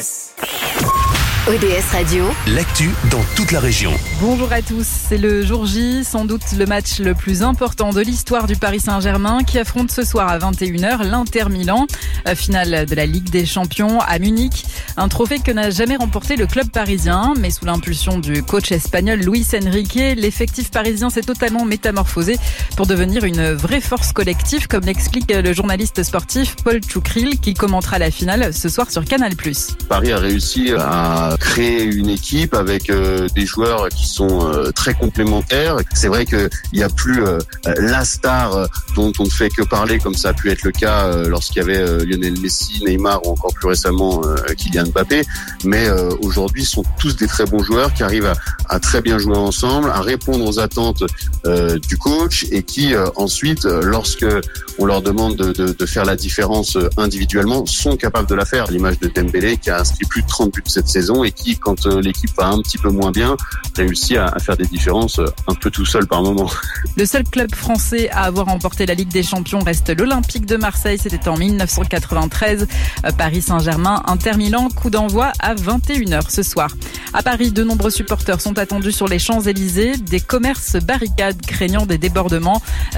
ODS Radio, l'actu dans toute la région. Bonjour à tous, c'est le jour J, sans doute le match le plus important de l'histoire du Paris Saint-Germain qui affronte ce soir à 21h l'Inter Milan, finale de la Ligue des Champions à Munich. Un trophée que n'a jamais remporté le club parisien, mais sous l'impulsion du coach espagnol Luis Enrique, l'effectif parisien s'est totalement métamorphosé pour devenir une vraie force collective, comme l'explique le journaliste sportif Paul Tchoukril qui commentera la finale ce soir sur Canal+. Paris a réussi à créer une équipe avec des joueurs qui sont très complémentaires. C'est vrai qu'il n'y a plus la star dont on ne fait que parler, comme ça a pu être le cas lorsqu'il y avait Lionel Messi, Neymar ou encore plus récemment Kylian Mbappé. Mais aujourd'hui, ce sont tous des très bons joueurs qui arrivent à très bien jouer ensemble, à répondre aux attentes du coach et qui ensuite, lorsque on leur demande de faire la différence individuellement, sont capables de la faire. L'image de Dembélé qui a inscrit plus de 30 buts cette saison et qui, quand l'équipe va un petit peu moins bien, réussit à faire des différences un peu tout seul par moment. Le seul club français à avoir remporté la Ligue des Champions reste l'Olympique de Marseille. C'était en 1993. Paris Saint-Germain, Inter Milan, coup d'envoi à 21h ce soir. À Paris, de nombreux supporters sont attendus sur les Champs-Élysées. Des commerces barricades craignant des débordements.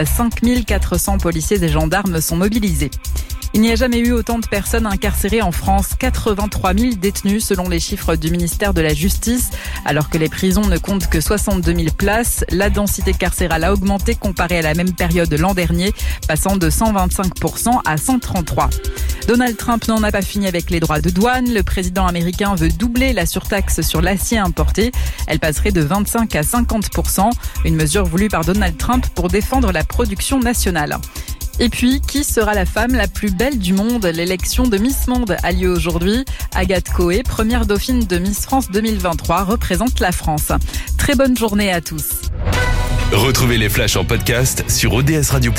5400 policiers et gendarmes sont mobilisés. Il n'y a jamais eu autant de personnes incarcérées en France, 83 000 détenus selon les chiffres du ministère de la Justice. Alors que les prisons ne comptent que 62 000 places, la densité carcérale a augmenté comparé à la même période l'an dernier, passant de 125% à 133%. Donald Trump n'en a pas fini avec les droits de douane. Le président américain veut doubler la surtaxe sur l'acier importé. Elle passerait de 25 à 50%, une mesure voulue par Donald Trump pour défendre la production nationale. Et puis, qui sera la femme la plus belle du monde ? L'élection de Miss Monde a lieu aujourd'hui. Agathe Coé, première dauphine de Miss France 2023, représente la France. Très bonne journée à tous. Retrouvez les flashs en podcast sur odsradio.com.